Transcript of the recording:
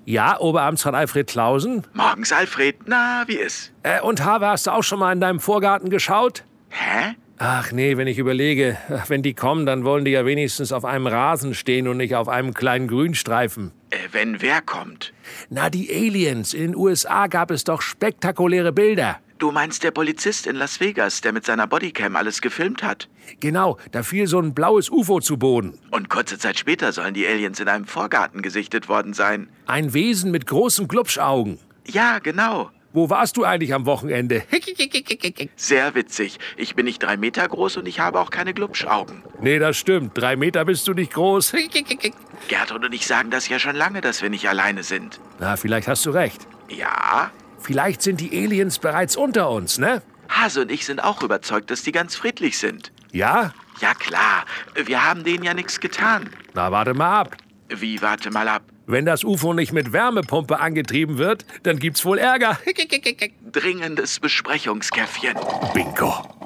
Ja, Oberamtsrat Alfred Clausen. Morgens, Alfred. Na, wie ist? Und Harve, hast du auch schon mal in deinem Vorgarten geschaut? Hä? Ach nee, wenn ich überlege, wenn die kommen, dann wollen die ja wenigstens auf einem Rasen stehen und nicht auf einem kleinen Grünstreifen. Wenn wer kommt? Na, die Aliens. In den USA gab es doch spektakuläre Bilder. Du meinst der Polizist in Las Vegas, der mit seiner Bodycam alles gefilmt hat? Genau, da fiel so ein blaues UFO zu Boden. Und kurze Zeit später sollen die Aliens in einem Vorgarten gesichtet worden sein. Ein Wesen mit großen Glubschaugen. Ja, genau. Wo warst du eigentlich am Wochenende? Sehr witzig. Ich bin nicht 3 Meter groß und ich habe auch keine Glubschaugen. Nee, das stimmt. 3 Meter bist du nicht groß. Gertrud und ich sagen das ja schon lange, dass wir nicht alleine sind. Na, vielleicht hast du recht. Ja? Vielleicht sind die Aliens bereits unter uns, ne? Hase und ich sind auch überzeugt, dass die ganz friedlich sind. Ja? Ja klar, wir haben denen ja nichts getan. Na, warte mal ab. Wie, warte mal ab? Wenn das UFO nicht mit Wärmepumpe angetrieben wird, dann gibt's wohl Ärger. Dringendes Besprechungskäffchen. Bingo.